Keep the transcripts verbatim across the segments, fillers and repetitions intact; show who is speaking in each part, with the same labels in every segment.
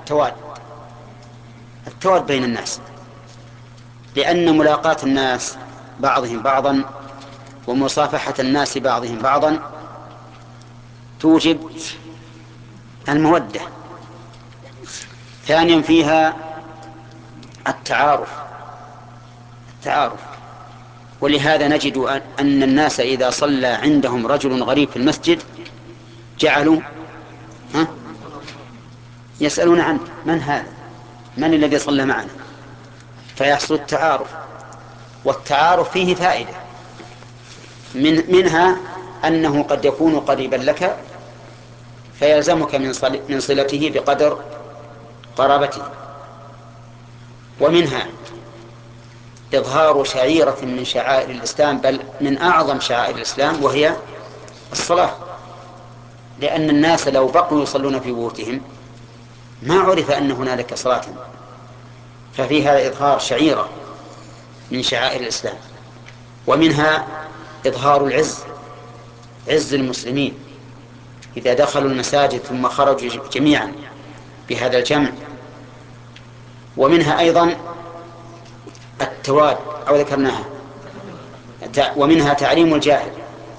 Speaker 1: التواد التواد بين الناس، لأن ملاقاة الناس بعضهم بعضا ومصافحة الناس بعضهم بعضا توجب المودة. ثانيا فيها التعارف التعارف ولهذا نجد أن الناس إذا صلى عندهم رجل غريب في المسجد جعلوا ها يسألون عنه: من هذا؟ من الذي صلى معنا؟ فيحصل التعارف، والتعارف فيه فائدة من منها أنه قد يكون قريبا لك فيلزمك من صل... من صلته بقدر قرابته. ومنها إظهار شعيرة من شعائر الإسلام، بل من أعظم شعائر الإسلام، وهي الصلاة، لأن الناس لو بقوا يصلون في بيوتهم ما عرف أن هنالك صلاة، ففي هذا إظهار شعيرة من شعائر الإسلام. ومنها إظهار العز عز المسلمين إذا دخلوا المساجد ثم خرجوا جميعا بهذا الجمع. ومنها أيضا التواد أو ذكرناها. ومنها تعليم الجاهل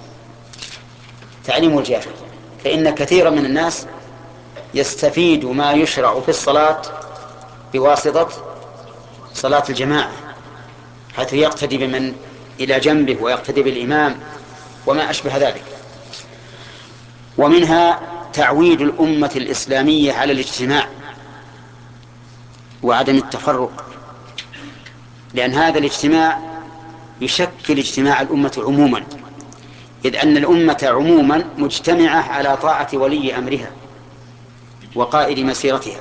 Speaker 1: تعليم الجاهل فإن كثيرا من الناس يستفيد ما يشرع في الصلاة بواسطة صلاة الجماعة، حيث يقتدي بمن إلى جنبه ويقتدي بالإمام وما أشبه ذلك. ومنها تعويد الأمة الإسلامية على الاجتماع وعدم التفرق، لأن هذا الاجتماع يشكل اجتماع الأمة عموما، إذ أن الأمة عموما مجتمعة على طاعة ولي أمرها وقائد مسيرتها.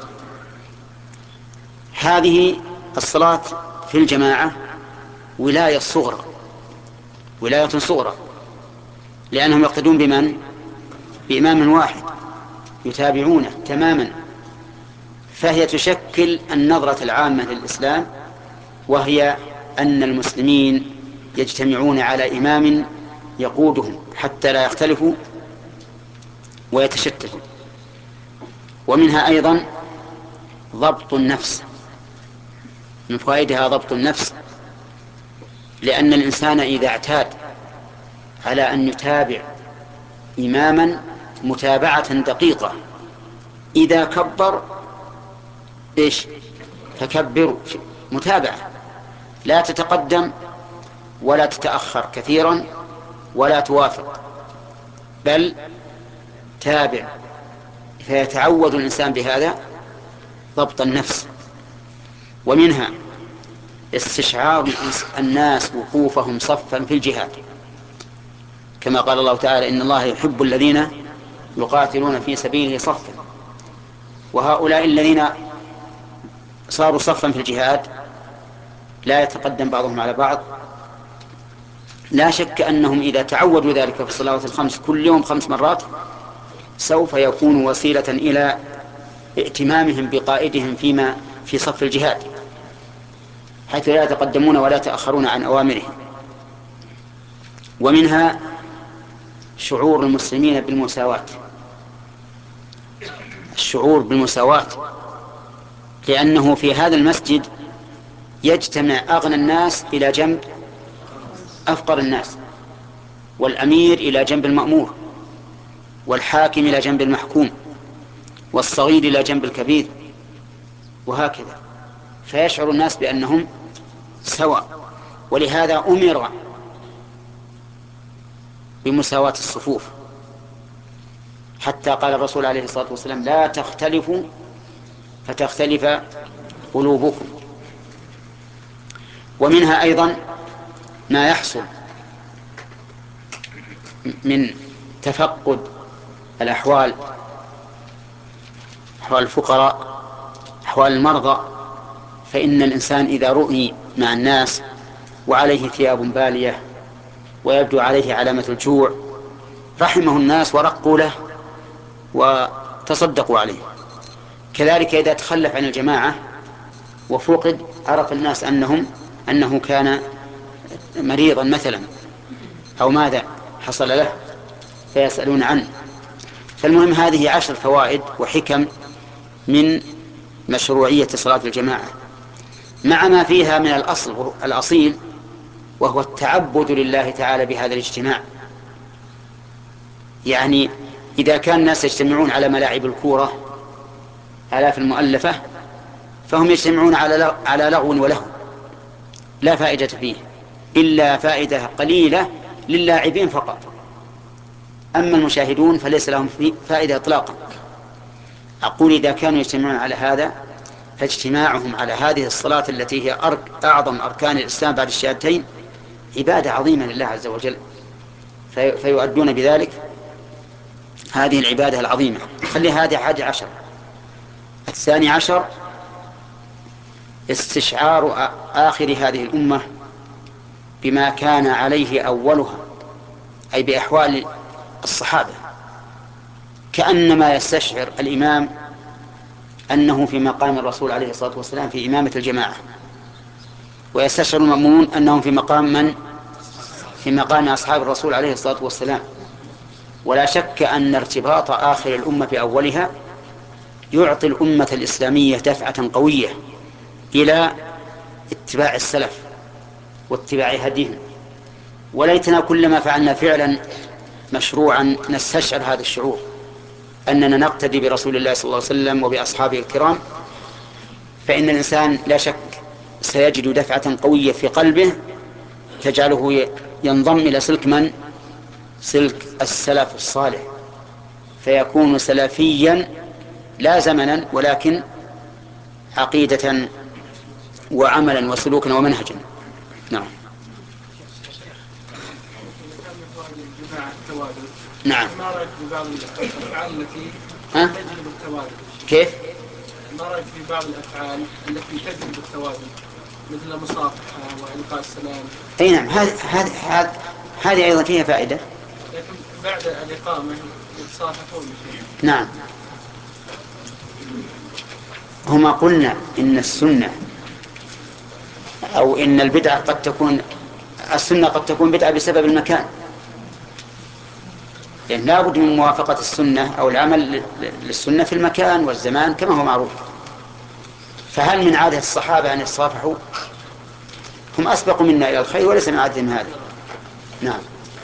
Speaker 1: هذه الصلاة في الجماعة ولاية صغرى ولاية صغرى لأنهم يقتدون بمن؟ بإمام واحد يتابعونه تماما، فهي تشكل النظرة العامة للإسلام، وهي أن المسلمين يجتمعون على إمام يقودهم حتى لا يختلفوا ويتشتتوا. ومنها أيضا ضبط النفس، من فوائدها ضبط النفس، لأن الإنسان إذا اعتاد على أن يتابع إماما متابعة دقيقة إذا كبر إيش؟ فكبروا، متابعة لا تتقدم ولا تتأخر كثيرا ولا توافق، بل تابع، فيتعود الإنسان بهذا ضبط النفس. ومنها استشعار الناس وقوفهم صفا في الجهاد، كما قال الله تعالى: إن الله يحب الذين يقاتلون في سبيله صفا. وهؤلاء الذين صاروا صفا في الجهاد لا يتقدم بعضهم على بعض، لا شك أنهم إذا تعودوا ذلك في الصلوات الخمس كل يوم خمس مرات سوف يكون وسيلة إلى ائتمامهم بقائدهم فيما في صف الجهاد، حيث لا يتقدمون ولا يتأخرون عن أوامره. ومنها شعور المسلمين بالمساواة الشعور بالمساواة لأنه في هذا المسجد يجتمع أغنى الناس إلى جنب أفقر الناس، والأمير إلى جنب المأمور، والحاكم إلى جنب المحكوم، والصغير إلى جنب الكبير، وهكذا، فيشعر الناس بأنهم سواء. ولهذا أمر بمساواة الصفوف، حتى قال الرسول عليه الصلاة والسلام: لا تختلفوا فتختلف قلوبكم. ومنها أيضا ما يحصل من تفقد الأحوال، أحوال الفقراء، أحوال المرضى، فإن الإنسان إذا رؤي مع الناس وعليه ثياب بالية ويبدو عليه علامة الجوع رحمه الناس ورقوا له وتصدقوا عليه. كذلك إذا تخلف عن الجماعة وفقد عرف الناس أنهم أنه كان مريضا مثلا أو ماذا حصل له فيسألون عنه. فالمهم هذه عشر فوائد وحكم من مشروعية صلاة الجماعة مع ما فيها من الأصل الأصيل، وهو التعبد لله تعالى بهذا الاجتماع. يعني إذا كان الناس يجتمعون على ملاعب الكورة آلاف المؤلفة، فهم يجتمعون على على لغو ولهو لا فائدة فيه إلا فائدة قليلة للاعبين فقط، أما المشاهدون فليس لهم فائدة إطلاقا. أقول إذا كانوا يجتمعون على هذا، فاجتماعهم على هذه الصلاة التي هي أعظم أركان الإسلام بعد الشهادتين عبادة عظيمة لله عز وجل، في فيؤدون بذلك هذه العبادة العظيمة. خلي هذه حاجة عشر. الثاني عشر استشعار آخر هذه الأمة بما كان عليه أولها، أي بأحوال الصحابة، كأنما يستشعر الإمام أنه في مقام الرسول عليه الصلاة والسلام في إمامة الجماعة، ويستشعر المأمون أنهم في مقام من؟ في مقام أصحاب الرسول عليه الصلاة والسلام. ولا شك أن ارتباط آخر الأمة بأولها يعطي الأمة الإسلامية دفعة قوية إلى اتباع السلف واتباع هديهم. وليتنا كلما فعلنا فعلا مشروعا نستشعر هذا الشعور، أننا نقتدي برسول الله صلى الله عليه وسلم وبأصحابه الكرام، فإن الإنسان لا شك سيجد دفعة قوية في قلبه تجعله ينضم إلى سلك من؟ سلك السلف الصالح، فيكون سلفيا لا زمنا ولكن عقيدة وعملا وسلوكا ومنهجا. نعم. نعم.
Speaker 2: ما رأيك في بعض الأفعال التي تجلب التوازن؟
Speaker 1: كيف؟
Speaker 2: ما رأيك في بعض الأفعال التي تجلب التوازن مثل المصافحة وإلقاء السلام؟
Speaker 1: أي نعم، هذه هذه هذه أيضا فيها فائدة.
Speaker 2: لكن بعد الإقامة يتصافحون.
Speaker 1: نعم. هما قلنا إن السنة أو إن البدعة قد تكون السنة قد تكون بدعة بسبب المكان، لأن لا بد من موافقة السنة أو العمل للسنة في المكان والزمان كما هو معروف. فهل من عادة الصحابة أن يتصافحوا؟ هم أسبقوا منا إلى الخير وليس من عادتهم هذا. نعم.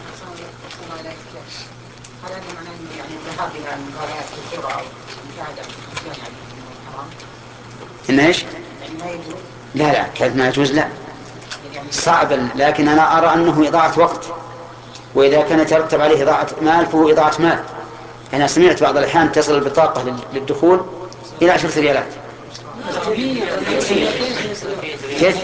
Speaker 1: إن إيش؟ لا لا كانت ما يجوز، لا صعب، لكن أنا أرى أنه إضاعة وقت، وإذا كان يترتب عليه إضاعة مال فهو إضاعة مال. أنا سمعت بعض الأحيان تصل البطاقة للدخول إلى عشرة ريالات. كيف؟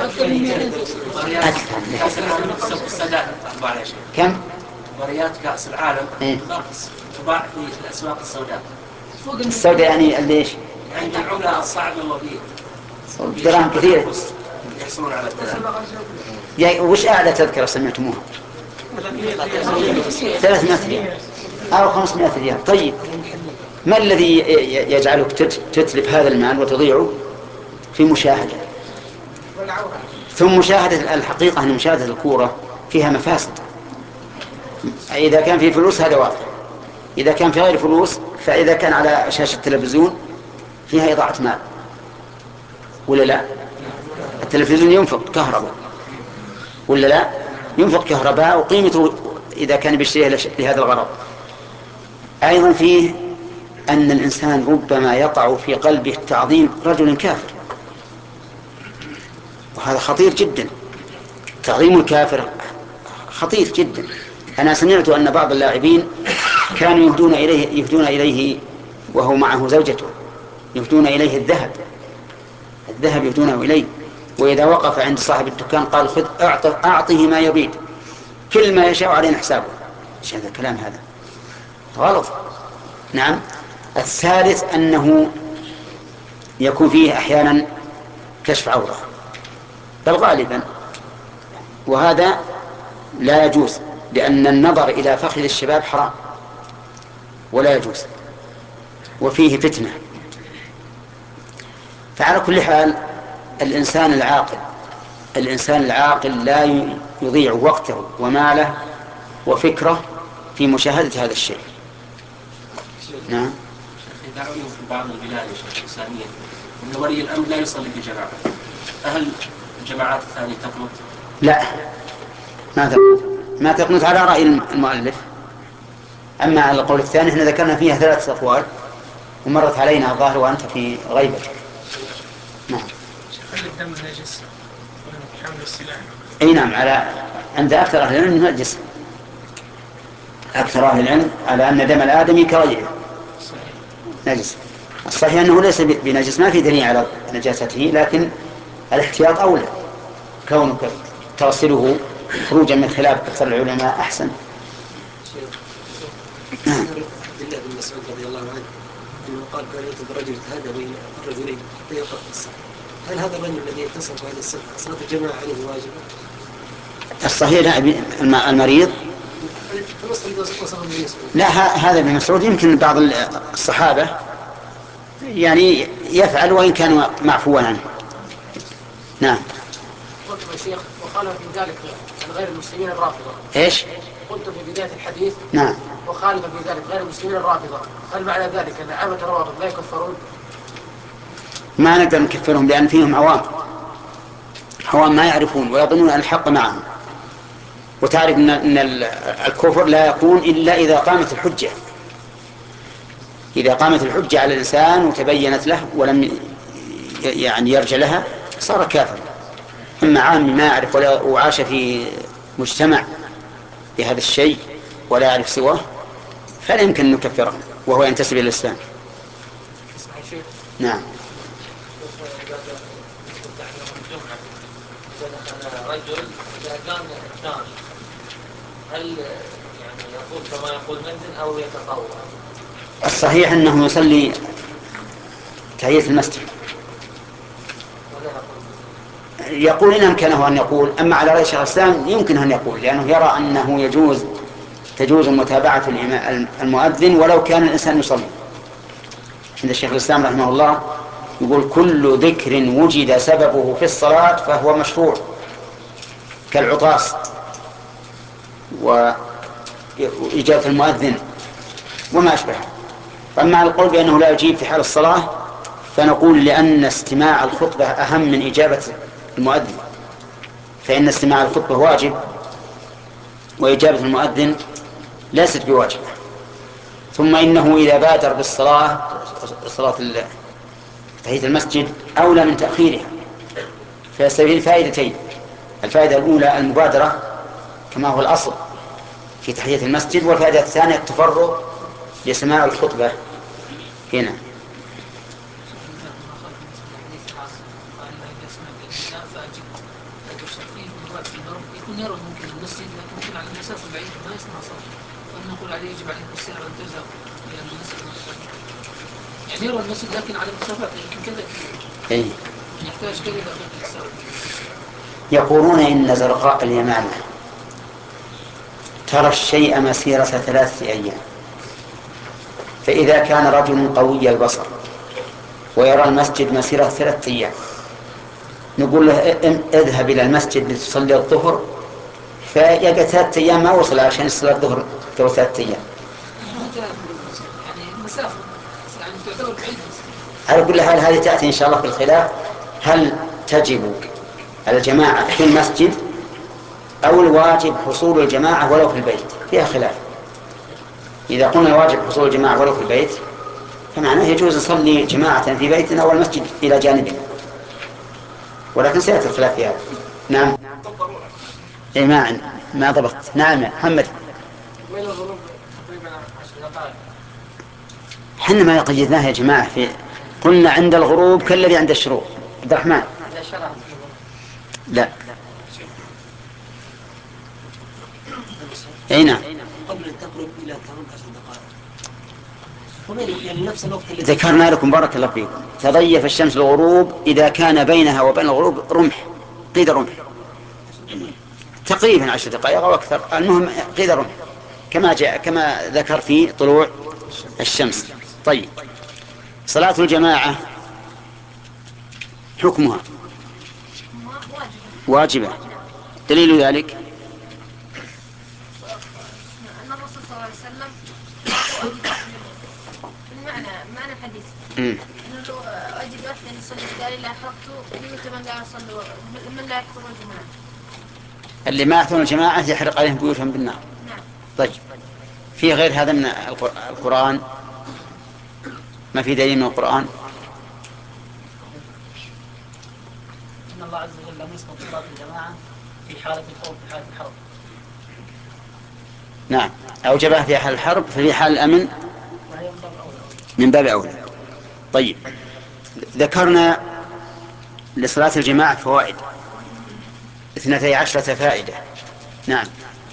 Speaker 1: أكثر. كم؟
Speaker 3: مباريات كأس العالم
Speaker 1: إيه؟
Speaker 3: تباع في الأسواق السوداء.
Speaker 1: السوداء يعني ليش؟
Speaker 3: عند العملة الصعبة وفيه
Speaker 1: دراهم كثيرة
Speaker 3: يحصلون على الدراهم.
Speaker 1: يعني وش أعلى تذكرة سمعتموها؟ ثلاثمائة ريال أو خمسمائة ريال. طيب ما الذي يجعلك تتلف هذا المال وتضيعه في مشاهدة؟ ثم مشاهدة الحقيقة أن مشاهدة الكورة فيها مفاسد. إذا كان في فلوس هذا واضح، إذا كان في غير فلوس فإذا كان على شاشة التلفزيون فيها إضاعة مال ولا لا؟ التلفزيون ينفق كهرباء ولا لا؟ ينفق كهرباء وقيمته إذا كان بيشتريها لهذا الغرض. أيضا فيه أن الإنسان ربما يقع في قلبه تعظيم رجل كافر، وهذا خطير جدا. تعظيم الكافر خطير جدا. أنا سمعت أن بعض اللاعبين كانوا يهدون إليه يهدون إليه وهو معه زوجته، يهدون إليه الذهب الذهب يهدونه إليه، وإذا وقف عند صاحب الدكان قال خذ أعطه ما يريد، كل ما يشاء علينا حسابه. ايش هذا الكلام؟ هذا غلط. نعم. الثالث أنه يكون فيه أحيانا كشف عورة، بل غالبا، وهذا لا يجوز، لأن النظر إلى فخذ الشباب حرام ولا يجوز، وفيه فتنة. فعلى كل حال الإنسان العاقل الإنسان العاقل لا يضيع وقته وماله وفكره في مشاهدة هذا الشيء. نعم.
Speaker 3: دعوني في بعض البلاد يا شيخ الإسلامية أن ولي الأمر لا يصلي في جماعة، هل الجماعات الثانية تقنط؟
Speaker 1: لا، ما تقنط ما تقنط على رأي المؤلف. أما على القول الثاني احنا ذكرنا فيها ثلاثة أقوال ومرت علينا الظاهر وأنت في غيبتك. نعم.
Speaker 2: هل الدم نجس حمل السلاح؟
Speaker 1: اي نعم، على عند اكثر اهل العلم نجس. اكثر اهل العلم على ان دم الادمي كغيره نجس. الصحيح انه ليس بنجس، ما في دليل على نجاسته، لكن الاحتياط اولى. كونك تغسله خروجا من خلاف اكثر العلماء احسن.
Speaker 4: عبد الله بن مسعود رضي الله عنه انه قال كان يكتب رجل هذا بين الرجلين حتى يقرا في الصلاه. هل هذا الرجل الذي يتصل بهذه الصفه صلاه الجماعه عليه واجبه؟
Speaker 1: الصحيح المريض لا، هذا ابن مسعود يمكن بعض الصحابة يعني يفعل وإن كان معفوا عنه. نعم.
Speaker 2: قلت يا شيخ وخالف في ذلك غير المسلمين الرافضة.
Speaker 1: ايش؟
Speaker 2: قلت في بداية الحديث
Speaker 1: نعم.
Speaker 2: وخالف في ذلك غير المسلمين الرافضة، هل معنى ذلك أن عامة الروافض لا يكفرون؟
Speaker 1: ما نقدر نكفرهم لأن فيهم عوام عوام ما يعرفون ويظنون أن الحق معهم. وتعرف أن الكفر لا يكون إلا إذا قامت الحجة. إذا قامت الحجة على الإنسان وتبينت له ولم يعني يرجع لها صار كافر. أما عام ما يعرف وعاش في مجتمع بهذا الشيء ولا يعرف سواه فلا يمكن أن نكفره وهو ينتسب إلى الإسلام. نعم.
Speaker 5: رجل إذا كان الثاني هل يعني يقول كما يقول منزل أو يتطوع؟
Speaker 1: الصحيح أنه يصلي تحية المسجد. يقول إن أمكنه أن يقول، أما على رأي شيخ الإسلام يمكن أن يقول لأنه يرى أنه يجوز تجوز متابعة المؤذن ولو كان الإنسان يصلي. عند الشيخ الإسلام رحمه الله يقول كل ذكر وجد سببه في الصلاة فهو مشروع كالعطاس وإجابة المؤذن وما أشبه. أما القول بأنه لا يجيب في حال الصلاة فنقول لأن استماع الخطبة أهم من إجابة المؤذن، فإن استماع الخطبة واجب وإجابة المؤذن ليست بواجب. ثم إنه إذا بادر بالصلاة صلاة تحية المسجد أولى من تأخيرها، فيستفيد فائدتين. الفائدة الأولى المبادرة كما هو الأصل في تحية المسجد، والفائدة الثانية التفرغ لسماع الخطبة هنا.
Speaker 2: يكون يرى ممكن المسجد لكن يكون على المسافة بعيدة ما يسمع صوت، فنقول عليه يجب عليه الساعة أن ترجع لأن المسجد يعني يرى المسجد لكن على مسافة يمكن كذا
Speaker 1: إيه؟
Speaker 2: يحتاج كذا دقيقة الساعة.
Speaker 1: يقولون إن زرقاء اليمامة ترى الشيء مسيرة ثلاثة أيام، فإذا كان رجل قوي البصر ويرى المسجد مسيرة ثلاثة أيام نقول له اذهب إلى المسجد لتصلي الظهر، فيقعد ثلاثة أيام ما وصل عشان يصلي الظهر تو ثلاثة أيام.
Speaker 2: يعني المسافة يعني تعتبر بعيدة.
Speaker 1: على كل حال هذه تأتي إن شاء الله في الخلاف، هل تجب الجماعة في المسجد أو الواجب حصول الجماعة ولو في البيت، فيها خلاف. إذا قلنا الواجب حصول الجماعة ولو في البيت فمعناه يجوز نصلي جماعة في بيتنا والمسجد إلى جانبنا، ولكن سيأتي الخلاف فيها. نعم. إيه ما ما ضبط. نعم يا محمد. حنا ما قيدناها يا جماعة في قلنا عند الغروب كالذي عند الشروق. عبد الرحمن. لا. أين؟
Speaker 4: قبل أن تقرب إلى ثمان عشر دقائق يعني نفس الوقت اللي
Speaker 1: ذكرنا لكم بارك الله فيكم تضيف الشمس الغروب إذا كان بينها وبين الغروب رمح، قيد رمح تقريبا عشر دقائق أو أكثر، المهم قيد رمح كما جاء كما ذكر في طلوع الشمس. طيب، صلاة الجماعة حكمها واجبة، دليل ذلك
Speaker 6: أن الرسول صلى الله عليه وسلم المعنى معنى الحديث
Speaker 1: مم.
Speaker 6: إنه لو أجد واحدا يصلي بدالي لا أحرقته بيوت من لا يصلي من لا يحضر الجماعة.
Speaker 1: اللي ما يحضرون الجماعة يحرق عليهم بيوتهم بالنار.
Speaker 6: نعم.
Speaker 1: طيب في غير هذا من القر- القرآن؟ ما في دليل من القرآن؟
Speaker 2: إن الله عز وجل لم يسقط صلاة الجماعة في حالة الخوف في حالة الحرب.
Speaker 1: نعم، أوجبها في حال الحرب، ففي حال الأمن
Speaker 2: فهي من باب أولى.
Speaker 1: من باب أولى. طيب ذكرنا لصلاة الجماعة فوائد اثنتي عشرة فائدة. نعم.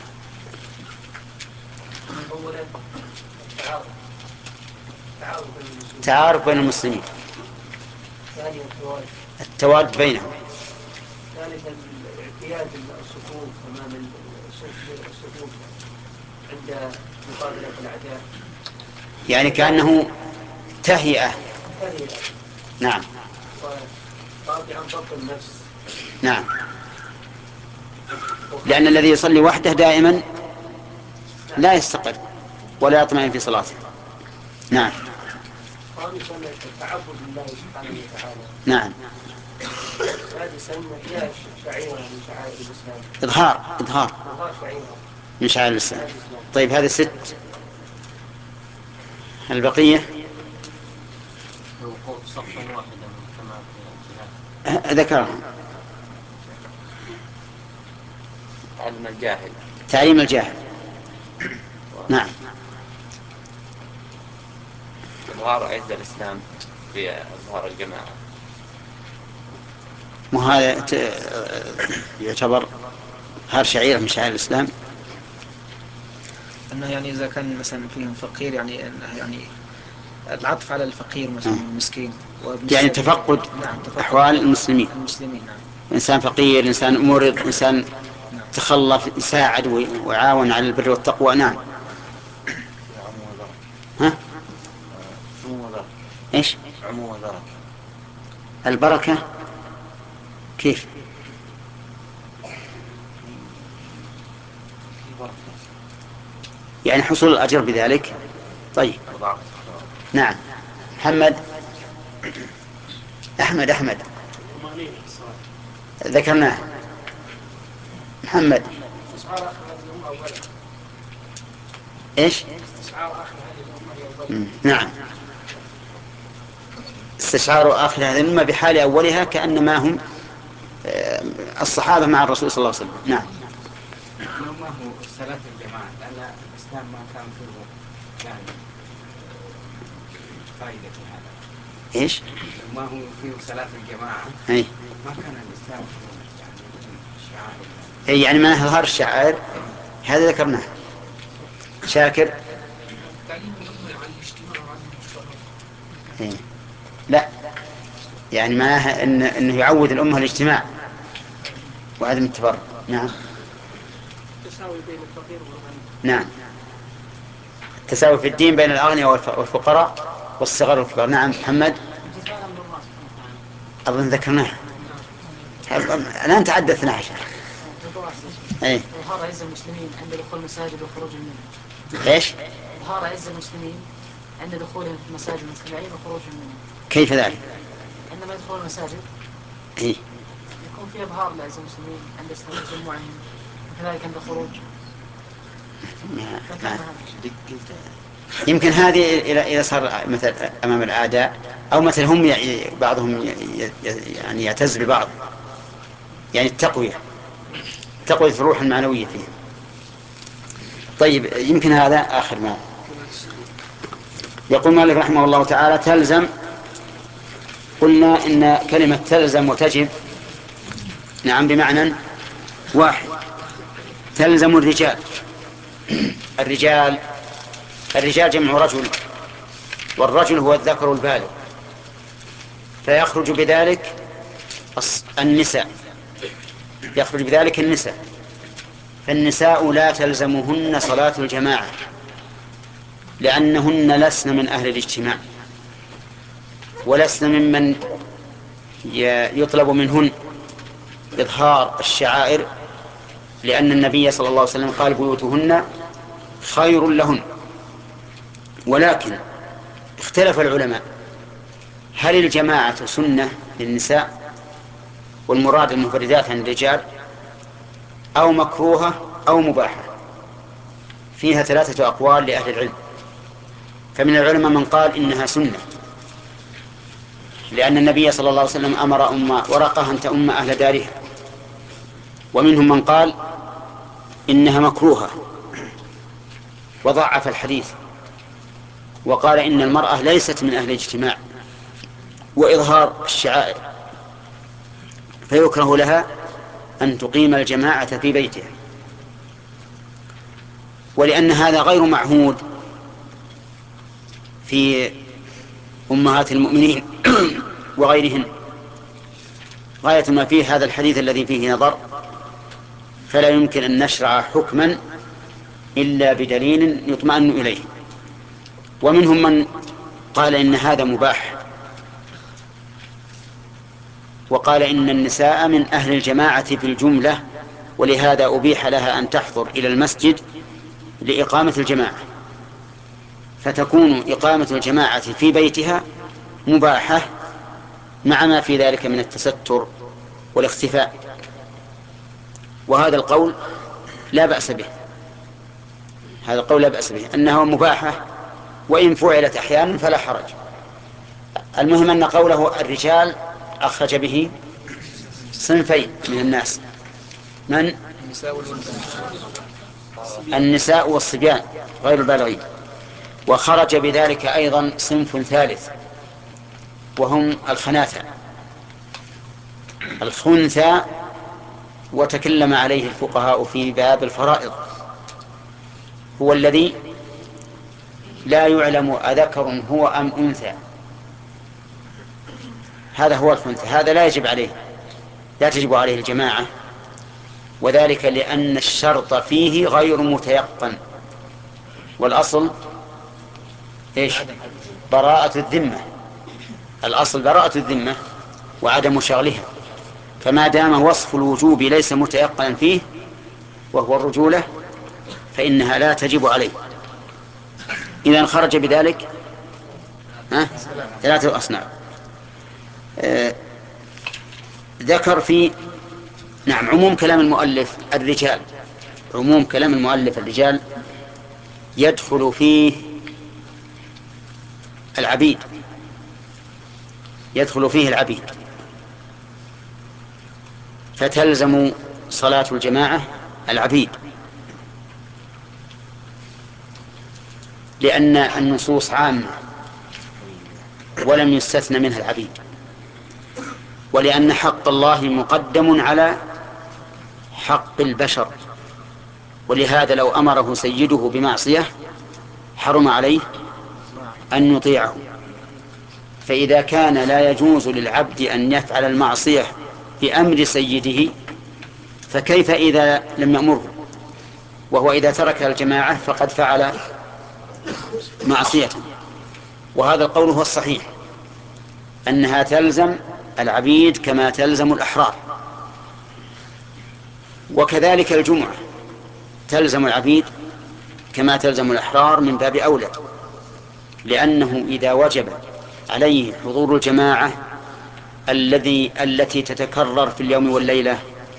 Speaker 4: أولا التعارف التعارف بين المسلمين.
Speaker 1: تعارف بين المسلمين.
Speaker 4: ثانيا التوالي.
Speaker 1: التواد بينهم.
Speaker 4: ثالثا اعتياد الصفوف أمام الصفوف عند مقابلة الأعداء.
Speaker 1: يعني كأنه تهيئة.
Speaker 4: تهيئة.
Speaker 1: نعم.
Speaker 4: ورابعا ضبط النفس.
Speaker 1: نعم، لأن الذي يصلي وحده دائما لا يستقر ولا يطمئن في صلاته. نعم.
Speaker 4: خامسا التعبد لله سبحانه وتعالى.
Speaker 1: نعم.
Speaker 4: سادسا إحياء شعيرة من شعائر الإسلام.
Speaker 1: إظهار إظهار
Speaker 4: إظهار شعيرة
Speaker 1: من شعائر الإسلام. طيب هذه ست. البقية
Speaker 3: الوقوف صفا واحدا كما في الجهاد.
Speaker 1: ذكرها.
Speaker 5: تعلم الجاهل.
Speaker 1: تعليم الجاهل. نعم.
Speaker 5: إظهار عز الإسلام في إظهار الجماعة.
Speaker 1: وهذا يعتبر هذا شعيرة من شعائر الإسلام.
Speaker 2: أنه يعني إذا كان مثلا فيهم فقير يعني أنه يعني العطف على الفقير مثلا المسكين.
Speaker 1: يعني تفقد
Speaker 2: نعم تفقد
Speaker 1: أحوال المسلمين.
Speaker 2: المسلمين. نعم.
Speaker 1: إنسان فقير، إنسان مرض، إنسان تخلف، يساعد ويعاون على البر والتقوى. نعم. ها؟
Speaker 5: عمو وبركة.
Speaker 1: إيش؟
Speaker 5: عمو وبركة.
Speaker 1: البركة كيف؟ يعني حصول الأجر بذلك. طيب. نعم. محمد أحمد أحمد ذكرناه. محمد إيش؟ نعم، استشعار آخر هذه الأمة بحال أولها كأنما هم الصحابة مع الرسول صلى الله عليه وسلم. نعم.
Speaker 7: ما هو صلاة الجماعة؟ لأن الإسلام ما كان فيه يعني فائدة في هذا.
Speaker 1: إيش؟
Speaker 7: ما هو فيه صلاة الجماعة.
Speaker 1: أي.
Speaker 7: ما كان الإسلام فيه يعني شعائر.
Speaker 1: أي يعني ما إظهار الشعائر هذا ذكرناه. شاكر.
Speaker 2: تعليم الأمة عن الاجتماع وعن المشترك.
Speaker 1: إيه. لا، يعني معناها إن إنه يعود الأمة الاجتماع وعدم التفرق. نعم.
Speaker 2: التساوي بين الفقير والغني.
Speaker 1: نعم، التساوي في الدين بين الأغنياء والفقراء والصغار والكبار. نعم. محمد أظن ذكرناه الآن تعدى اثنا عشر. أي.
Speaker 2: إظهار عز المسلمين عند دخول المساجد وخروج منها.
Speaker 1: إيش؟
Speaker 2: إظهار عز المسلمين عند دخولهم في المساجد المجتمعين وخروجهم منها.
Speaker 1: كيف ذلك؟
Speaker 2: عندما يدخلون المساجد
Speaker 1: إيه؟
Speaker 2: يكون في إظهار لعز المسلمين عند تجمعهم، وكذلك عند الخروج.
Speaker 1: يمكن هذه إلى إلى صار مثل أمام الأعداء، أو مثل هم ي... بعضهم ي... يعني يعتز ببعض، يعني التقوية تقوية الروح المعنوية فيه. طيب يمكن هذا آخر ما يقول مالك رحمه الله تعالى. تلزم، قلنا إن كلمة تلزم وتجب نعم بمعنى واحد. تلزم الرجال. الرجال الرجال جمع رجل، والرجل هو الذكر البالغ، فيخرج بذلك النساء، يخرج بذلك النساء. فالنساء لا تلزمهن صلاة الجماعة لأنهن لسن من أهل الاجتماع، ولسن ممن يطلب منهن إظهار الشعائر، لأن النبي صلى الله عليه وسلم قال بيوتهن خير لهن. ولكن اختلف العلماء هل الجماعة سنة للنساء والمراد المنفردات عن الرجال، أو مكروهة أو مباحة؟ فيها ثلاثة أقوال لأهل العلم. فمن العلماء من قال إنها سنة، لأن النبي صلى الله عليه وسلم أمر أم ورقة أن تؤم أهل دارها. ومنهم من قال إنها مكروهة وضعف الحديث، وقال إن المرأة ليست من أهل الاجتماع وإظهار الشعائر، فيكره لها أن تقيم الجماعة في بيتها. ولأن هذا غير معهود في أمهات المؤمنين وغيرهن، غاية ما فيه هذا الحديث الذي فيه نظر، فلا يمكن أن نشرع حكما إلا بدليل يطمئن إليه. ومنهم من قال إن هذا مباح، وقال إن النساء من أهل الجماعة في الجملة، ولهذا أبيح لها أن تحضر إلى المسجد لإقامة الجماعة، فتكون إقامة الجماعة في بيتها مباحة مع ما في ذلك من التستر والاختفاء. وهذا القول لا بأس به، هذا القول لا بأس به أنها مباحة، وإن فعلت أحيانا فلا حرج. المهم أن قوله الرجال أخرج به صنفين من الناس، من النساء والصبيان غير البالغين، وخرج بذلك أيضا صنف ثالث وهم الخناثة. الخنثى وتكلم عليه الفقهاء في باب الفرائض، هو الذي لا يعلم أذكر هو أم أنثى، هذا هو الخنثى، هذا لا يجب عليه لا تجب عليه الجماعة، وذلك لأن الشرط فيه غير متيقن، والأصل إيش؟ براءة الذمة، الأصل براءة الذمة وعدم شغلها، فما دام وصف الوجوب ليس متيقنا فيه وهو الرجولة فإنها لا تجب عليه. إذن خرج بذلك ها؟ ثلاثة أصناف. آه ذكر في نعم عموم كلام المؤلف الرجال، عموم كلام المؤلف الرجال يدخل فيه العبيد، يدخل فيه العبيد، فتلزم صلاة الجماعة العبيد، لأن النصوص عامة ولم يستثنى منها العبيد، ولأن حق الله مقدم على حق البشر، ولهذا لو أمره سيده بمعصية حرم عليه أن يطيعه. فإذا كان لا يجوز للعبد أن يفعل المعصية بأمر سيده، فكيف إذا لم يأمره؟ وهو إذا ترك الجماعة فقد فعل معصية. وهذا القول هو الصحيح، أنها تلزم العبيد كما تلزم الأحرار، وكذلك الجمعة تلزم العبيد كما تلزم الأحرار من باب أولى، لأنه إذا وجب عليه حضور الجماعة الذي التي تتكرر في اليوم والليلة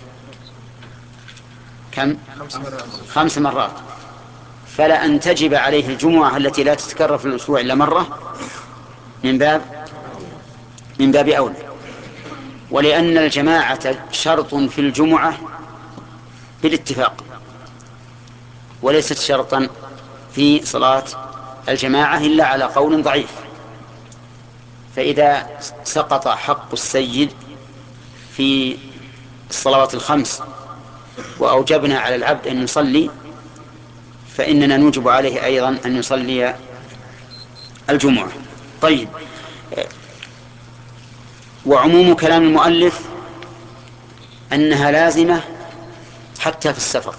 Speaker 1: كم؟ خمس مرات، فلا أن تجب عليه الجمعة التي لا تتكرر في الأسبوع إلا مرة من باب من باب أولى. ولأن الجماعة شرط في الجمعة بالاتفاق، وليست شرطا في صلاة الجماعة إلا على قول ضعيف. فإذا سقط حق السيد في الصلوات الخمس وأوجبنا على العبد أن يصلي، فإننا نوجب عليه أيضا أن يصلي الجمعة. طيب، وعموم كلام المؤلف أنها لازمة حتى في السفر،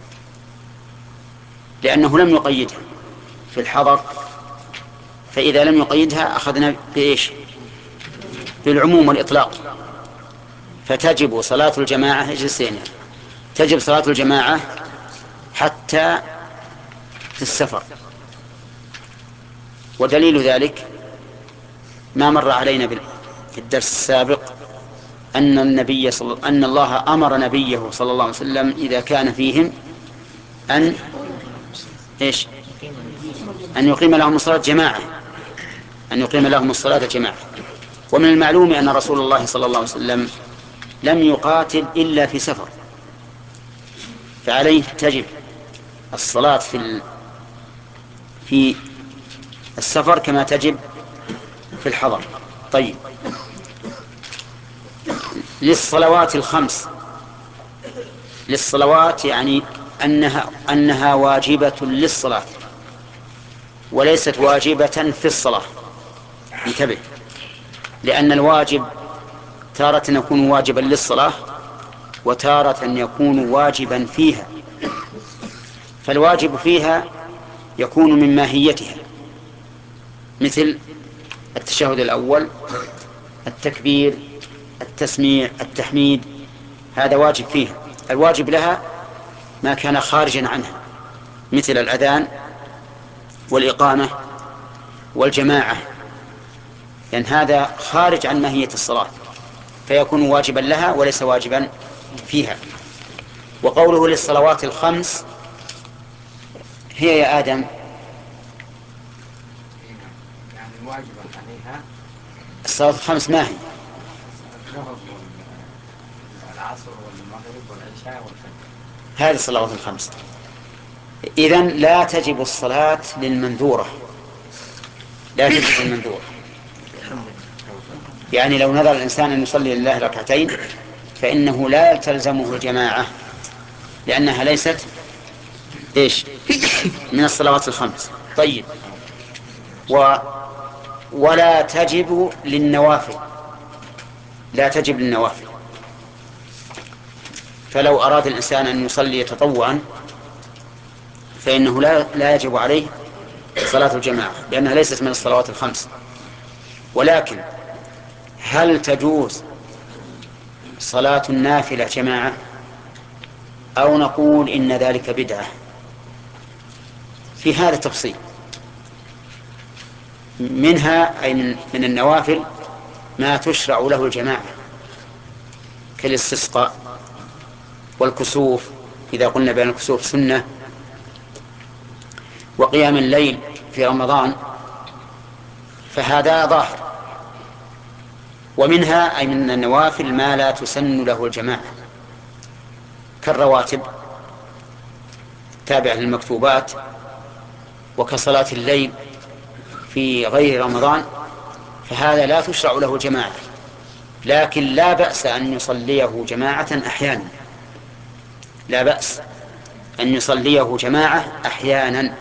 Speaker 1: لأنه لم يقيدها في الحضر، فإذا لم يقيدها أخذنا بإيش؟ بالعموم والإطلاق. فتجب صلاة الجماعة اجلسين تجب صلاة الجماعة حتى في السفر. ودليل ذلك ما مر علينا في الدرس السابق أن النبي صلى أن الله أمر نبيه صلى الله عليه وسلم إذا كان فيهم أن إيش أن يقيم لهم الصلاة جماعة أن يقيم لهم الصلاة جماعة. ومن المعلوم أن رسول الله صلى الله عليه وسلم لم يقاتل إلا في سفر، فعليه تجب الصلاة في في السفر كما تجب في الحضر. طيب، للصلوات الخمس، للصلوات يعني أنها أنها واجبة للصلاة وليست واجبة في الصلاة. انتبه، لأن الواجب تارة يكون واجبا للصلاة وتارة يكون واجبا فيها. فالواجب فيها يكون من ماهيتها، مثل التشهد الأول، التكبير، التسميع، التحميد، هذا واجب فيها. الواجب لها ما كان خارجا عنها، مثل الأذان والإقامة والجماعة، لأن هذا خارج عن ماهية الصلاة فيكون واجبا لها وليس واجبا فيها. وقوله للصلوات الخمس هي يا آدم
Speaker 7: يعني واجبا عليها
Speaker 1: الصلوات الخمس ما هي؟
Speaker 7: الظهر والعصر والمغرب والعشاء والفجر،
Speaker 1: هذه الصلوات الخمس. إذن لا تجب الصلاة للمنذورة، لا تجب المنذورة. يعني لو نذر الإنسان أن يصلي لله ركعتين فإنه لا تلزمه الجماعة، لأنها ليست إيش من الصلوات الخمس. طيب، و ولا تجب للنوافل، لا تجب للنوافل. فلو أراد الإنسان أن يصلي تطوعا فإنه لا لا يجب عليه صلاة الجماعة لأنها ليست من الصلوات الخمس. ولكن هل تجوز صلاة النافلة جماعة أو نقول إن ذلك بدعة؟ في هذا تفصيل. منها أي من النوافل ما تشرع له الجماعة كالاستسقاء والكسوف، إذا قلنا بأن الكسوف سنة، وقيام الليل في رمضان، فهذا ظاهر. ومنها أي من النوافل ما لا تسن له الجماعة كالرواتب تابعة للمكتوبات، وكصلاة الليل في غير رمضان، فهذا لا تشرع له جماعة، لكن لا بأس أن يصليه جماعة أحيانا، لا بأس أن يصليه جماعة أحيانا.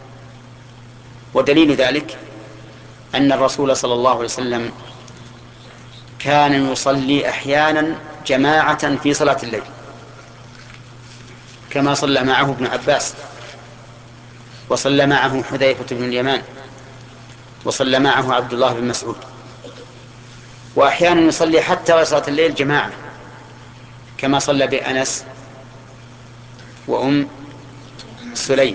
Speaker 1: ودليل ذلك أن الرسول صلى الله عليه وسلم كان يصلي أحيانا جماعة في صلاة الليل، كما صلى معه ابن عباس، وصلى معه حذيفة بن اليمان، وصلى معه عبد الله بن مسعود. وأحيانا يصلي حتى صلاة الليل جماعة، كما صلى بأنس وأم سليم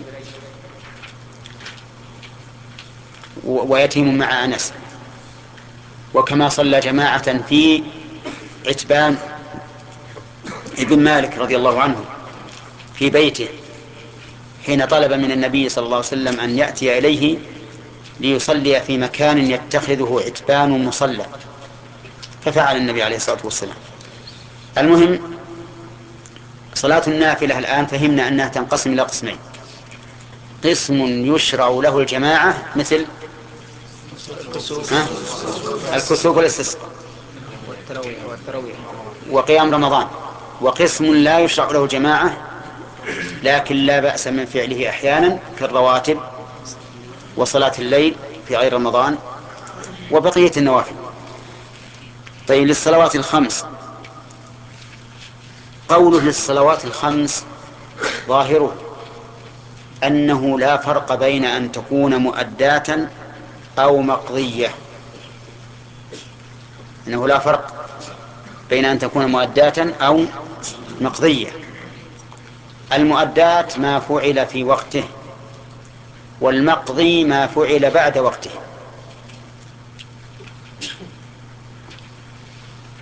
Speaker 1: ويتيم مع أنس، وكما صلى جماعة في عتبان ابن مالك رضي الله عنه في بيته حين طلب من النبي صلى الله عليه وسلم أن يأتي إليه ليصلي في مكان يتخذه عتبان مصلى، ففعل النبي عليه الصلاة والسلام. المهم، صلاة النافلة الآن فهمنا أنها تنقسم إلى قسمين: قسم يشرع له الجماعة مثل الكسوف والاستسقاء وقيام رمضان، وقسم لا يشرع له جماعة لكن لا بأس من فعله أحيانا كالرواتب وصلاة الليل في غير رمضان وبقية النوافل. طيب، للصلوات الخمس، قوله للصلوات الخمس ظاهره أنه لا فرق بين أن تكون مؤداة أو مقضية، أنه لا فرق بين أن تكون مؤداة أو مقضية. المؤداة ما فعل في وقته، والمقضي ما فعل بعد وقته.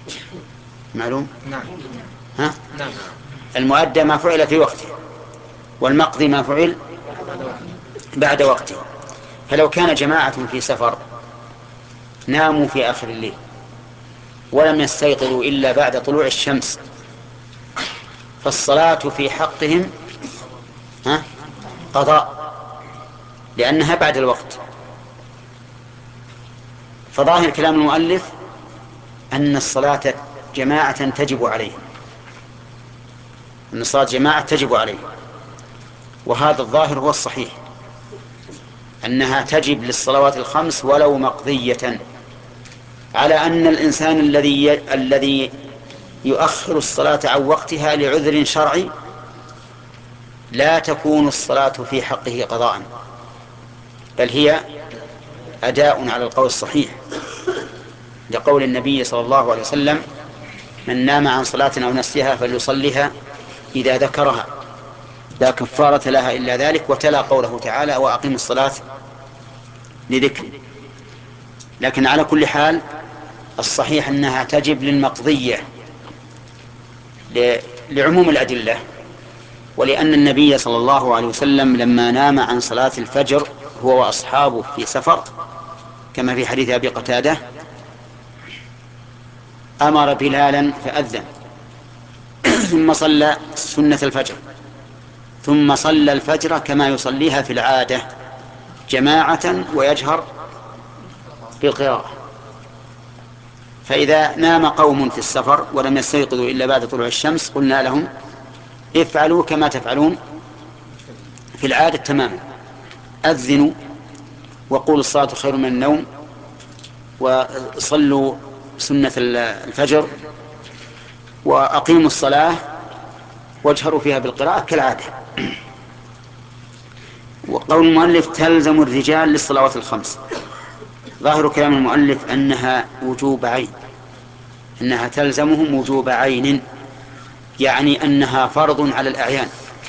Speaker 1: معلوم؟
Speaker 3: نعم.
Speaker 1: ها؟
Speaker 3: نعم.
Speaker 1: المؤدى ما فعل في وقته، والمقضي ما فعل بعد وقته. فلو كان جماعة في سفر ناموا في آخر الليل ولم يستيقظوا إلا بعد طلوع الشمس، فالصلاة في حقهم ها قضاء، لأنها بعد الوقت. فظاهر كلام المؤلف أن الصلاة جماعة تجب عليه، أن الصلاة جماعة تجب عليه، وهذا الظاهر هو الصحيح، أنها تجب للصلوات الخمس ولو مقضية، على أن الإنسان الذي ي... الذي يؤخر الصلاة عن وقتها لعذر شرعي لا تكون الصلاة في حقه قضاء، بل هي أداء على القول الصحيح، لقول النبي صلى الله عليه وسلم: من نام عن صلاة أو نسيها فليصليها إذا ذكرها لا كفارة لها إلا ذلك، وتلا قوله تعالى: وأقيموا الصلاة لذكر. لكن على كل حال الصحيح أنها تجب للمقضية لعموم الأدلة، ولأن النبي صلى الله عليه وسلم لما نام عن صلاة الفجر هو وأصحابه في سفر كما في حديث أبي قتادة أمر بلالا فأذن ثم صلى سنة الفجر، ثم صلى الفجر كما يصليها في العادة جماعة ويجهر بالقراءة. فإذا نام قوم في السفر ولم يستيقظوا إلا بعد طلوع الشمس قلنا لهم: افعلوا كما تفعلون في العادة تماما، أذنوا وقولوا الصلاة خير من النوم، وصلوا سنة الفجر، وأقيموا الصلاة واجهروا فيها بالقراءة كالعادة. وقول المؤلف: تلزم الرجال للصلوات الخمس، ظاهر كلام المؤلف أنها وجوب عين، أنها تلزمهم وجوب عين، يعني أنها فرض على الأعيان.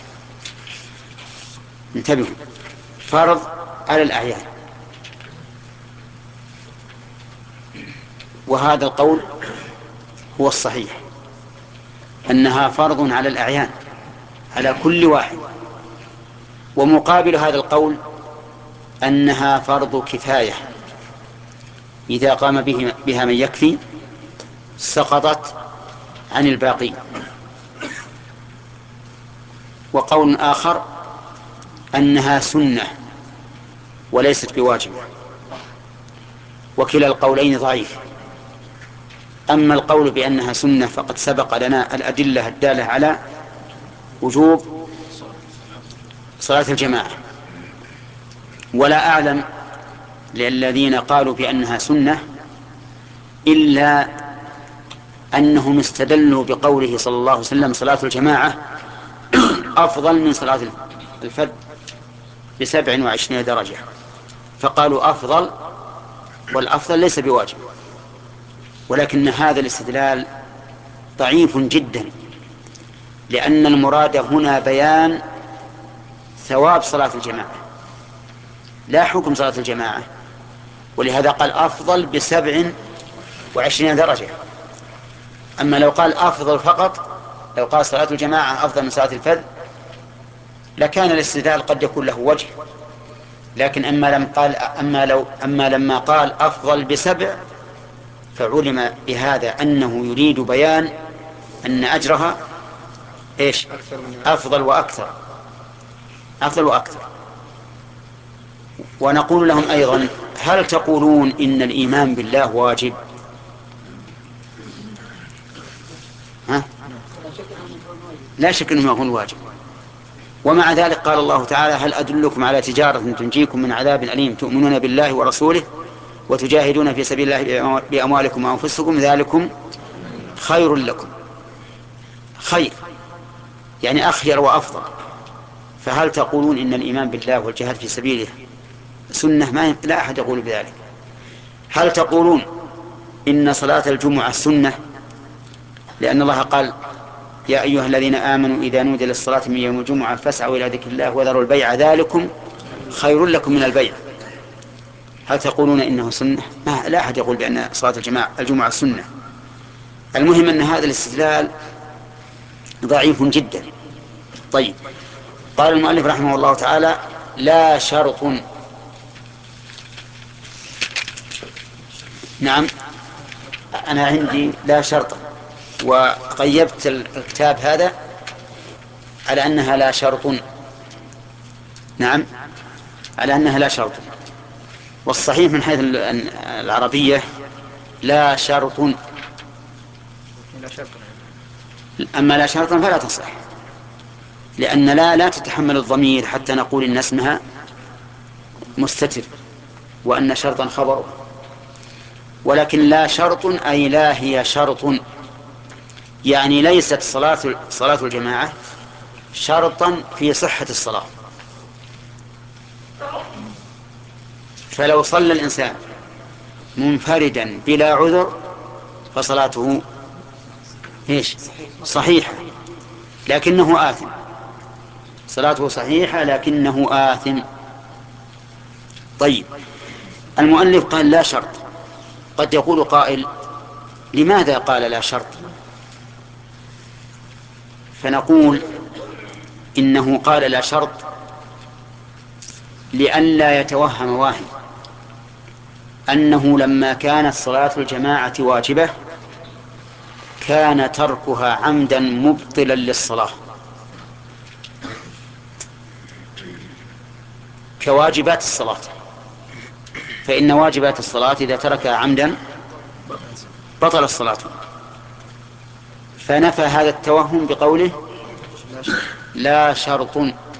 Speaker 1: انتبهوا، فرض على الأعيان. وهذا القول هو الصحيح، أنها فرض على الأعيان على كل واحد. ومقابل هذا القول أنها فرض كفاية، إذا قام به بها من يكفي سقطت عن الباقي. وقول آخر أنها سنة وليست بواجب، وكلا القولين ضعيف. أما القول بأنها سنة فقد سبق لنا الأدلة الدالة على وجوب صلاة الجماعة، ولا أعلم للذين قالوا بأنها سنة إلا أنهم استدلوا بقوله صلى الله عليه وسلم: صلاة الجماعة أفضل من صلاة الفرد بسبع وعشرين درجة، فقالوا أفضل، والأفضل ليس بواجب. ولكن هذا الاستدلال ضعيف جدا، لأن المراد هنا بيان ثواب صلاة الجماعة لا حكم صلاة الجماعة، ولهذا قال أفضل بسبع وعشرين درجة. أما لو قال أفضل فقط، لو قال صلاة الجماعة أفضل من صلاة الفرد لكان الاستدلال قد يكون له وجه. لكن أما لم قال أما لو أما لما قال أفضل بسبع فعلم بهذا أنه يريد بيان أن أجرها إيش؟ أفضل وأكثر، أفضل وأكثر. ونقول لهم أيضا: هل تقولون إن الإيمان بالله واجب؟ ها؟ لا شك أنه يكون واجب. ومع ذلك قال الله تعالى: هل أدلكم على تجارة تنجيكم من عذاب أليم تؤمنون بالله ورسوله وتجاهدون في سبيل الله بأموالكم وأنفسكم ذلكم خير لكم. خير يعني أخير وأفضل. فهل تقولون إن الإيمان بالله والجهاد في سبيله سنة؟ ما لا أحد يقول بذلك. هل تقولون إن صلاة الجمعة سنة؟ لأن الله قال: يا أيها الذين آمنوا إذا نودي للصلاة من يوم الجمعة فاسعوا إلى ذكر الله وذروا البيع ذلكم خير لكم من البيع. هل تقولون إنه سنة؟ ما لا أحد يقول بأن صلاة الجماعة الجمعة سنة. المهم أن هذا الاستدلال ضعيف جدا. طيب، قال المؤلف رحمه الله تعالى: لا شرط. نعم، أنا عندي لا شرط، وقيبت الكتاب هذا على أنها لا شرط. نعم، على أنها لا شرط، والصحيح من حيث العربية لا شرط. أما لا شرطا فلا تصح، لأن لا لا تتحمل الضمير حتى نقول إن اسمها مستتر وأن شرطا خبره. ولكن لا شرط أي لا هي شرط، يعني ليست صلاة صلاة الجماعة شرطا في صحة الصلاة. فلو صلى الإنسان منفردا بلا عذر فصلاته ايش؟ صحيحة، لكنه آثم. صلاته صحيحة لكنه آثم. طيب، المؤلف قال لا شرط. قد يقول قائل: لماذا قال لا شرط؟ فنقول إنه قال لا شرط لئلا يتوهم واهم أنه لما كانت صلاة الجماعة واجبة كان تركها عمدا مبطلا للصلاة، كواجبات الصلاة. فإن واجبات الصلاة إذا تركها عمدا بطل الصلاة. فنفى هذا التوهم بقوله لا شرط.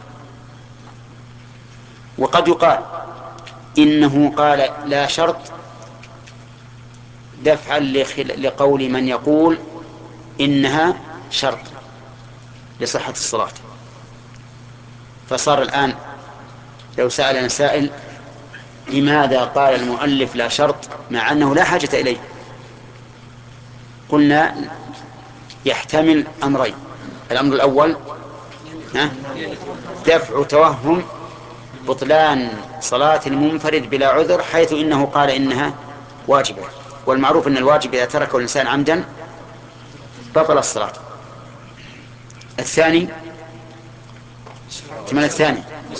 Speaker 1: وقد يقال إنه قال لا شرط دفعا لقول من يقول إنها شرط لصحة الصلاة. فصار الآن لو سألنا سائل لماذا قال المؤلف لا شرط مع أنه لا حاجة إليه، قلنا يحتمل أمرين: الأمر الأول دفع توهم بطلان صلاة المنفرد بلا عذر، حيث إنه قال إنها واجبة، والمعروف أن الواجب إذا تركه الإنسان عمدا بطل الصلاة. الثاني احتمال الثاني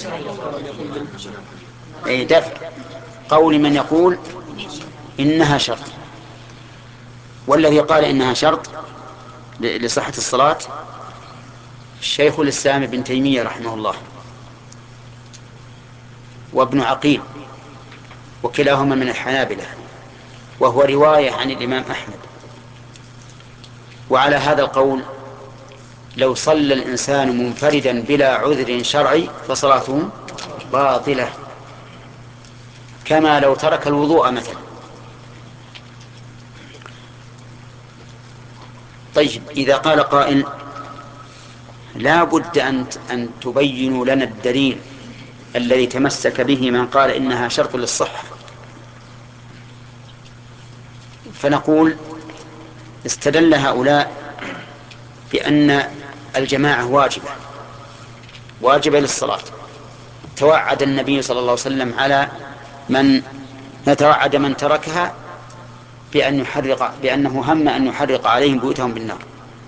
Speaker 1: أي دفع قول من يقول إنها شرط. والذي قال إنها شرط لصحة الصلاة الشيخ الإسلام ابن تيمية رحمه الله وابن عقيل، وكلاهما من الحنابلة، وهو رواية عن الإمام أحمد. وعلى هذا القول لو صلى الإنسان منفردا بلا عذر شرعي فصلاته باطلة، كما لو ترك الوضوء مثلا. طيب، إذا قال قائل لا بد أن أن تبينوا لنا الدليل الذي تمسك به من قال إنها شرط للصحة، فنقول استدل هؤلاء بأن الجماعة واجبة واجبة للصلاة. توعد النبي صلى الله عليه وسلم على من يتوعد من تركها بأن يحرق بأنه هم أن يحرق عليهم بيوتهم بالنار.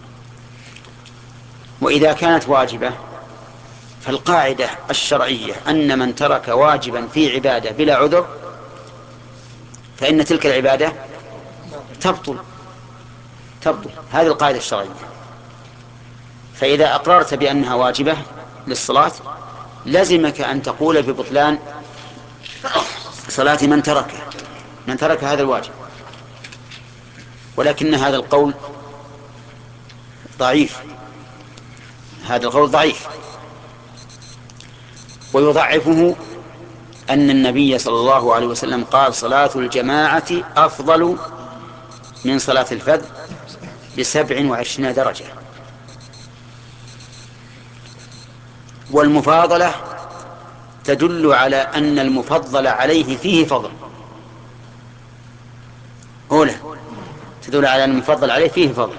Speaker 1: وإذا كانت واجبة فالقاعدة الشرعية أن من ترك واجبا في عبادة بلا عذر فإن تلك العبادة تبطل تبطل هذه القاعدة الشرعية. فإذا أقررت بأنها واجبة للصلاة لزمك أن تقول ببطلان صلاة من تركه من ترك هذا الواجب. ولكن هذا القول ضعيف هذا القول ضعيف ويضعفه أن النبي صلى الله عليه وسلم قال صلاة الجماعة أفضل من صلاة الفذ بسبع وعشرين درجة. والمفاضلة تدل على أن المفضل عليه فيه فضل. أولى تدل على أن المفضل عليه فيه فضل،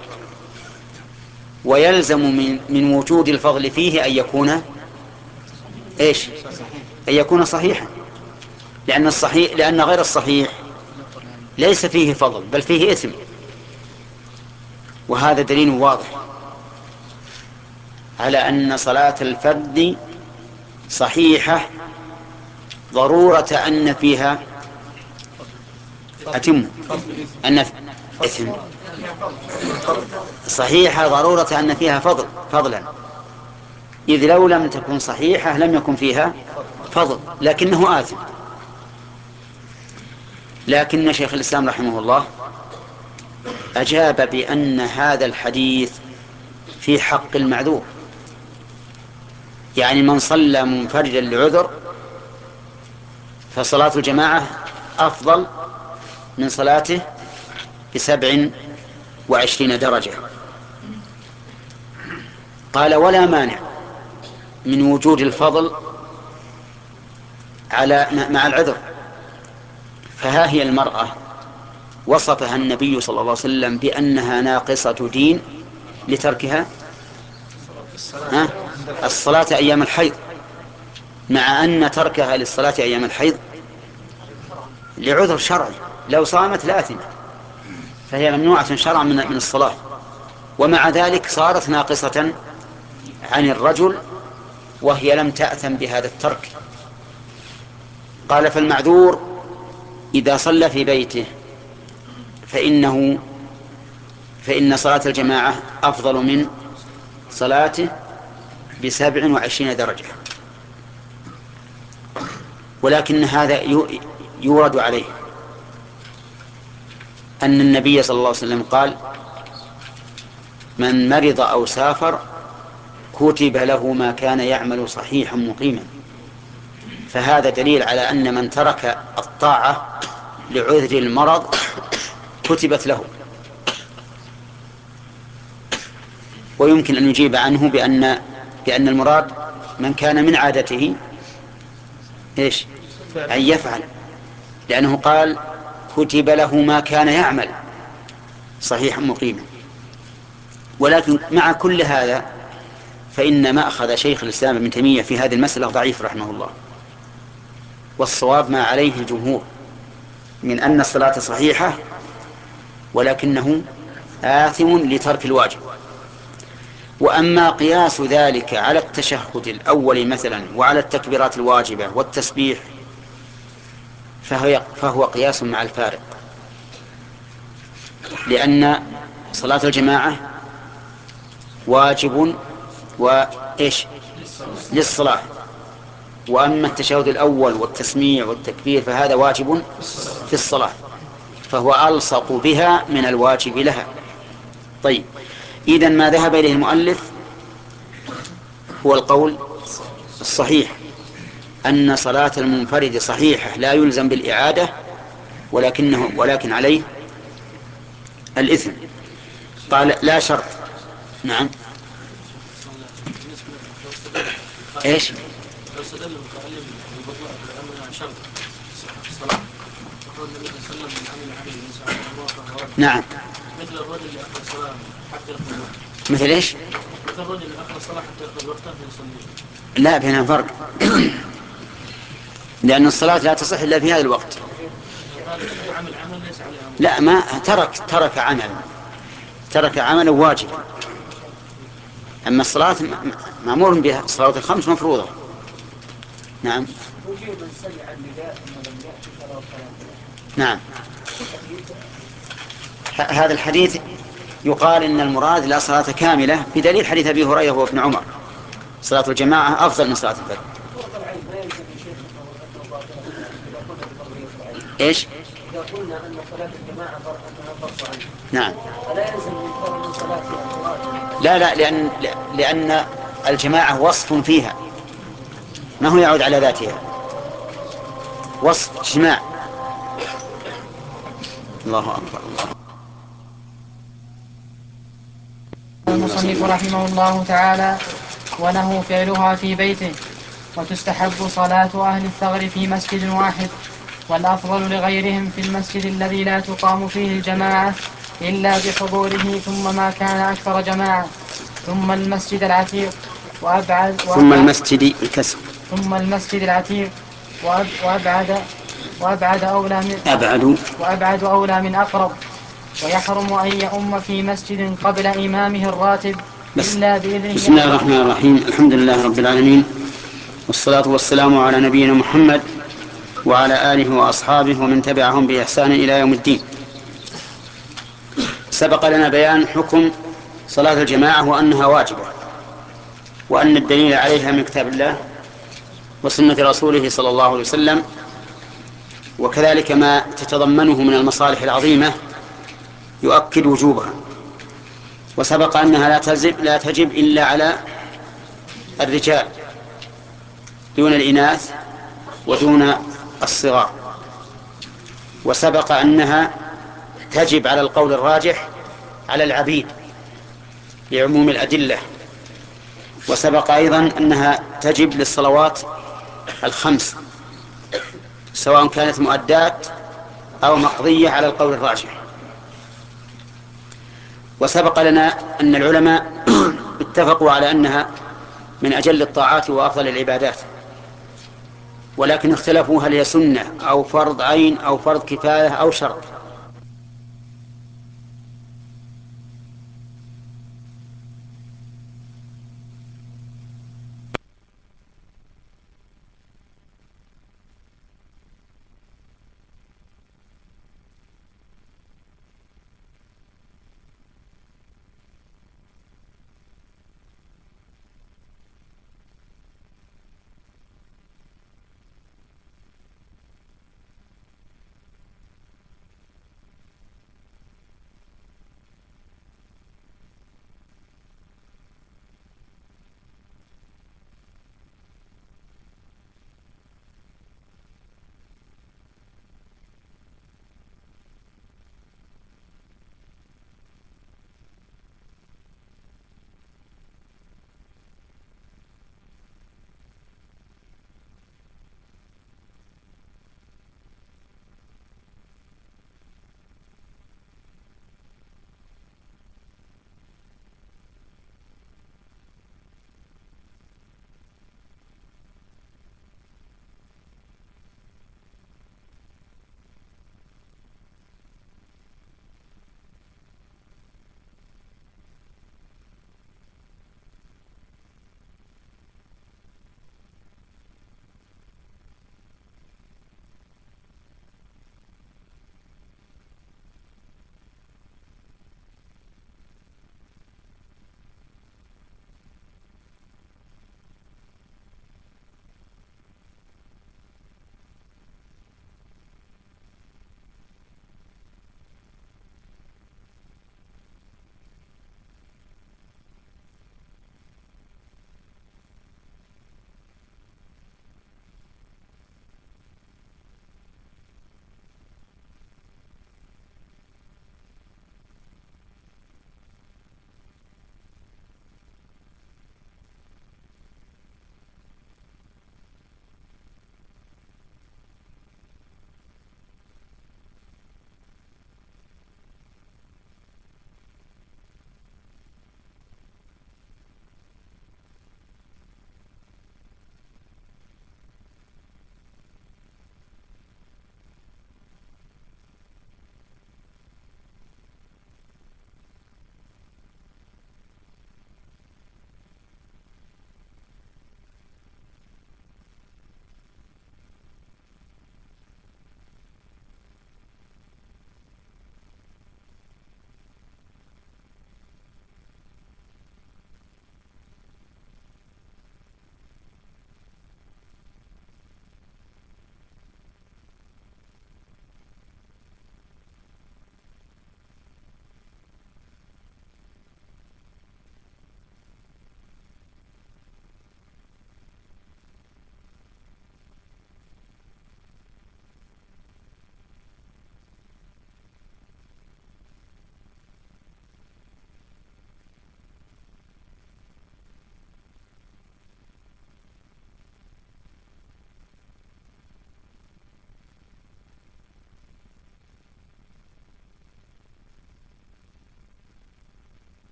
Speaker 1: ويلزم من, من وجود الفضل فيه أن يكون إيش؟ أن يكون صحيحا، لأن الصحيح لأن غير الصحيح ليس فيه فضل بل فيه إثم. وهذا دليل واضح على أن صلاة الفرد صحيحة ضرورة أن فيها أتم أن إثم صحيحة ضرورة أن فيها فضل فضلا، إذ لو لم تكن صحيحة لم يكن فيها فضل لكنه آثم. لكن شيخ الإسلام رحمه الله أجاب بأن هذا الحديث في حق المعذور، يعني من صلى منفردا لعذر فصلاة الجماعة أفضل من صلاته بسبع وعشرين درجة. قال ولا مانع من وجود الفضل على مع العذر، فها هي المرأة وصفها النبي صلى الله عليه وسلم بأنها ناقصة دين لتركها الصلاة أيام الحيض، مع أن تركها للصلاة أيام الحيض لعذر شرعي، لو صامت لآثمة، فهي ممنوعة شرعا من من الصلاة، ومع ذلك صارت ناقصة عن الرجل وهي لم تأثم بهذا الترك. قال فالمعذور إذا صلى في بيته فإنه فإن صلاة الجماعة أفضل من صلاته بسبع وعشرين درجة. ولكن هذا يورد عليه أن النبي صلى الله عليه وسلم قال من مرض أو سافر كتب له ما كان يعمل صحيحا مقيما، فهذا دليل على أن من ترك الطاعة لعذر المرض كتبت له. ويمكن أن يجيب عنه بأن بأن المراد من كان من عادته إيش أن يفعل، لأنه قال كتب له ما كان يعمل صحيحا مقيما. ولكن مع كل هذا فإن مأخذ شيخ الإسلام ابن تيمية في هذه المسألة ضعيف رحمه الله، والصواب ما عليه الجمهور من أن الصلاة صحيحة ولكنه آثم لترك الواجب. وأما قياس ذلك على التشهد الأول مثلا وعلى التكبيرات الواجبة والتسبيح فهو, فهو قياس مع الفارق، لأن صلاة الجماعة واجب وإيش للصلاة، وأما التشهد الأول والتسميع والتكبير فهذا واجب في الصلاة، فهو ألصق بها من الواجب لها. طيب، إذن ما ذهب إليه المؤلف هو القول الصحيح أن صلاة المنفرد صحيحة لا يلزم بالإعادة، ولكنه ولكن عليه الإثم. قال لا شرط. نعم. إيش؟ نعم.
Speaker 2: مثل الرجل اللي أخذ الصلاة حتى يأخذ الوقت.
Speaker 1: مثل إيش؟
Speaker 2: مثل الرجل اللي أخذ الصلاة حتى يأخذ وقته فيصلي.
Speaker 1: لا، بينها فرق. لأن الصلاة لا تصح إلا في هذا الوقت.
Speaker 2: عمل عمل ليس عليه عمل.
Speaker 1: لا، ما ترك ترك عمل ترك عمل واجب. أما الصلاة مأمور بها، الصلاة الخمس مفروضة. نعم. نعم. هذا الحديث يقال إن المراد لا صلاة كاملة بدليل حديث أبي هريرة وابن عمر صلاة الجماعة أفضل من صلاة الفرد. إيش؟
Speaker 4: إذا قلنا أن صلاة الجماعة فرض عين.
Speaker 1: نعم.
Speaker 4: فلا يلزم من صلاة الفرد.
Speaker 1: لا لا لأن لأن الجماعة وصف فيها ما هو يعود على ذاتها، وصف اجتماع. الله أكبر.
Speaker 8: المصنف رحمه الله تعالى وله فعلها في بيته، وتستحب صلاة أهل الثغر في مسجد واحد، والأفضل لغيرهم في المسجد الذي لا تقام فيه الجماعة إلا بحضوره ثم ما كان أكثر جماعة، ثم المسجد العتيق وأبعد
Speaker 1: ثم المسجد الكسر
Speaker 8: ثم المسجد العتيق وأبعد وأبعد أولى من
Speaker 1: أبعد
Speaker 8: وأبعد أولى من أقرب، ويحرم أن يؤم في مسجد قبل إمامه الراتب إلا بإذنه.
Speaker 1: بسم الله الرحمن الرحيم. الحمد لله رب العالمين، والصلاة والسلام على نبينا محمد وعلى آله وأصحابه ومن تبعهم بإحسان إلى يوم الدين. سبق لنا بيان حكم صلاة الجماعة وأنها واجبة، وأن الدليل عليها من كتاب الله وسنة رسوله صلى الله عليه وسلم، وكذلك ما تتضمنه من المصالح العظيمة يؤكد وجوبها. وسبق أنها لا تجب, لا تجب إلا على الرجال دون الإناث ودون الصغار. وسبق أنها تجب على القول الراجح على العبيد لعموم الأدلة. وسبق أيضا أنها تجب للصلوات الخمس سواء كانت مؤدات أو مقضية على القول الراجح. وسبق لنا أن العلماء اتفقوا على أنها من أجل الطاعات وأفضل العبادات، ولكن اختلفوا هل هي سنة أو فرض عين أو فرض كفاية أو شرط.